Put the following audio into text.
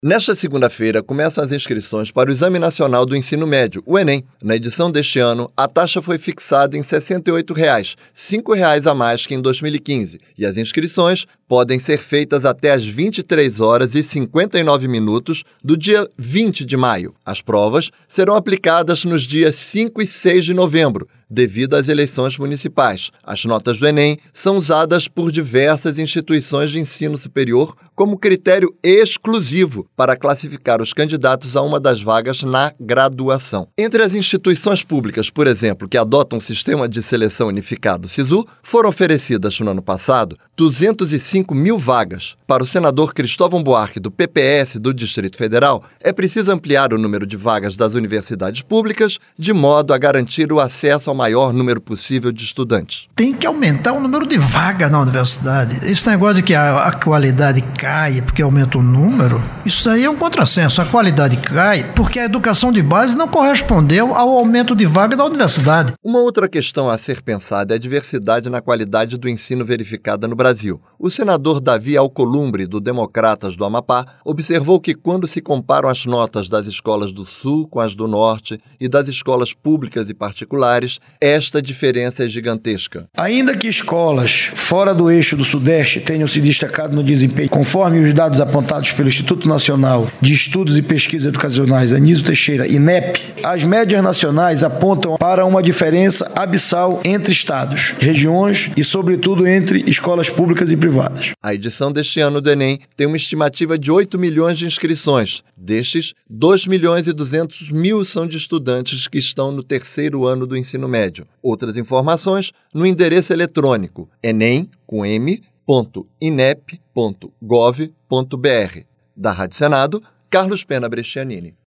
Nesta segunda-feira, começam as inscrições para o Exame Nacional do Ensino Médio, o Enem. Na edição deste ano, a taxa foi fixada em R$ 68, R$ 5 a mais que em 2015, e as inscrições podem ser feitas até às 23h59 do dia 20 de maio. As provas serão aplicadas nos dias 5 e 6 de novembro, devido às eleições municipais. As notas do Enem são usadas por diversas instituições de ensino superior como critério exclusivo para classificar os candidatos a uma das vagas na graduação. Entre as instituições públicas, por exemplo, que adotam o Sistema de Seleção Unificado SISU, foram oferecidas no ano passado 205 mil vagas. Para o senador Cristóvão Buarque, do PPS do Distrito Federal, é preciso ampliar o número de vagas das universidades públicas de modo a garantir o acesso ao maior número possível de estudantes. Tem que aumentar o número de vagas na universidade. Esse negócio de que a qualidade cai porque aumenta o número, isso daí é um contrassenso. A qualidade cai porque a educação de base não correspondeu ao aumento de vaga da universidade. Uma outra questão a ser pensada é a diversidade na qualidade do ensino verificada no Brasil. O senador Davi Alcolumbre, do Democratas do Amapá, observou que quando se comparam as notas das escolas do Sul com as do Norte e das escolas públicas e particulares, esta diferença é gigantesca. Ainda que escolas fora do eixo do Sudeste tenham se destacado no desempenho, conforme os dados apontados pelo Instituto Nacional de Estudos e Pesquisas Educacionais, Anísio Teixeira, INEP, as médias nacionais apontam para uma diferença abissal entre estados, regiões e, sobretudo, entre escolas públicas e privadas. A edição deste ano do Enem tem uma estimativa de 8 milhões de inscrições. Destes, 2.200.000 são de estudantes que estão no terceiro ano do ensino médio. Outras informações no endereço eletrônico enem.inep.gov.br. Da Rádio Senado, Carlos Pena Brescianini.